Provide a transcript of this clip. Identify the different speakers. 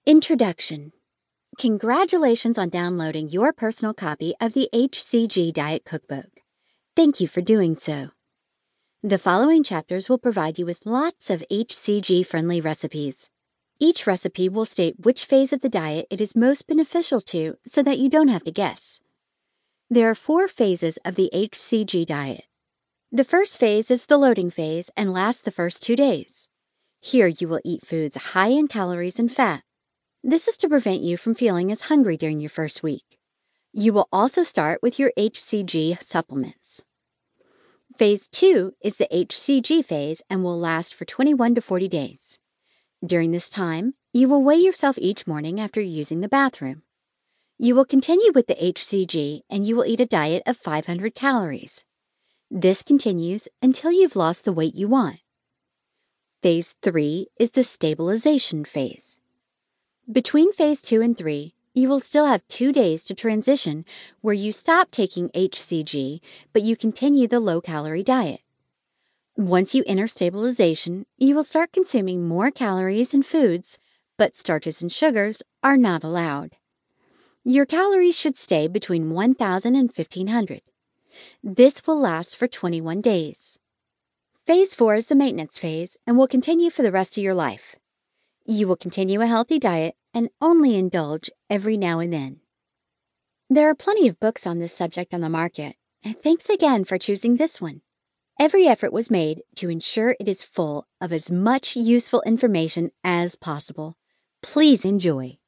Speaker 1: Introduction. Congratulations on downloading your personal copy of the HCG Diet Cookbook. Thank you for doing so. The following chapters will provide you with lots of HCG-friendly recipes. Each recipe will state which phase of the diet it is most beneficial to so that you don't have to guess. There are 4 phases of the HCG diet. The first phase is the loading phase and lasts the first 2 days. Here you will eat foods high in calories and fat. This is to prevent you from feeling as hungry during your first week. You will also start with your HCG supplements. Phase 2 is the HCG phase and will last for 21 to 40 days. During this time, you will weigh yourself each morning after using the bathroom. You will continue with the HCG and you will eat a diet of 500 calories. This continues until you've lost the weight you want. Phase 3 is the stabilization phase. Between Phase 2 and 3, you will still have 2 days to transition where you stop taking HCG, but you continue the low-calorie diet. Once you enter stabilization, you will start consuming more calories and foods, but starches and sugars are not allowed. Your calories should stay between 1,000 and 1,500. This will last for 21 days. Phase 4 is the maintenance phase and will continue for the rest of your life. You will continue a healthy diet and only indulge every now and then. There are plenty of books on this subject on the market, and thanks again for choosing this one. Every effort was made to ensure it is full of as much useful information as possible. Please enjoy.